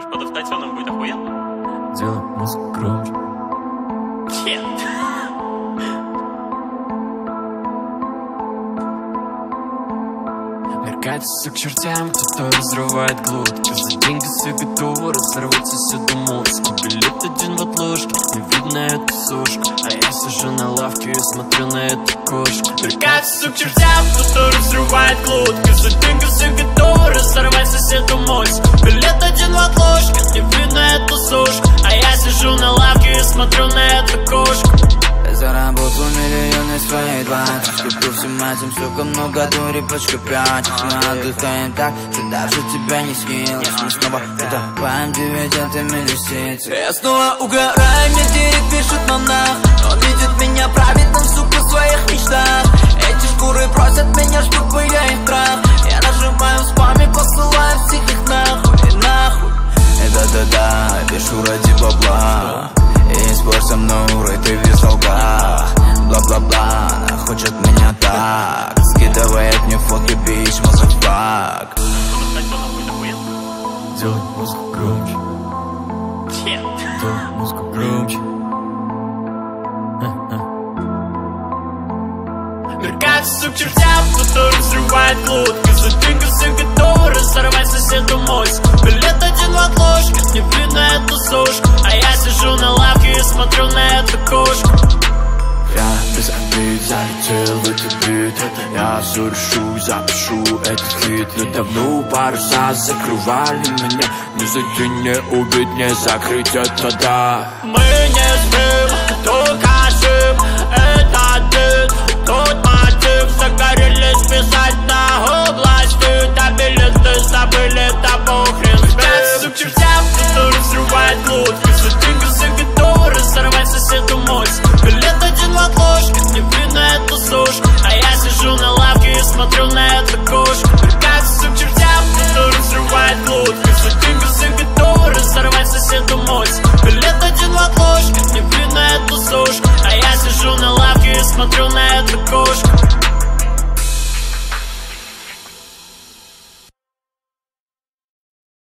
Думаешь, под автотюном будет охуенно? Делай музыку громче. Нет. Катится к чертям, кто-то разрывает глотки. За деньги все готовы разорваться с эту музыку. Билет один в отложке, не видно эту сушку. А я сижу на лавке и смотрю на эту кошку. Катится к чертям, кто-то разрывает глотки. За деньги все готовы разорваться с эту музыку. Билет один в отложке, не видно эту сушку. А я сижу на лавке и смотрю на эту кошку. Заработал миллионы своей двадцать. Куплю всем этим, сука, много дури, пачка 5. Мы отдыхаем так, что даже тебя не снилось. Мы снова утопаем дивидендами лисицы. Я снова угораю, мне директ пишет монах. Он видит меня праведным, сука, в своих мечтах. Эти шкуры просят меня, чтобы я их трах. Я нажимаю в спаме, посылаю всех их нахуй, нахуй. Да-да-да, пишу ради бабла. И не спорь со мной, урой, ты весь долга. Бла-бла-бла, она хочет меня так. Скидывает мне фотки, бич, мазафак. Делай музыку громче. Нет. Делай музыку громче. Катится к чертям, кто-то разрывает глотки. За деньги все готовы разорвать соседу мозг. Билет один в отложке, не видно эту сушку. А я сижу на лавке и смотрю на эту кошку. Я без обид залетел в этот бит. Я все решу, запишу этот хит. Но давно паруса закрывали меня. Ни за день не убить, не закрыть это, да. Мы не спим, только жим. Это ты, тут мотив. Загорелись писать на области. Да билеты забыли, да похрен спим. Катится к чертям, кто разрывает глотки. За деньги все готовы разорвать соседу мозг. Билет один в отложке, не видно эту сушку. А я сижу на лавке и смотрю на эту кошку. Катится к чертям, кто разрывает глотки. За деньги все готовы разорвать соседу мозг. Билет один в отложке, не видно эту сушку. А я сижу на лавке и смотрю на эту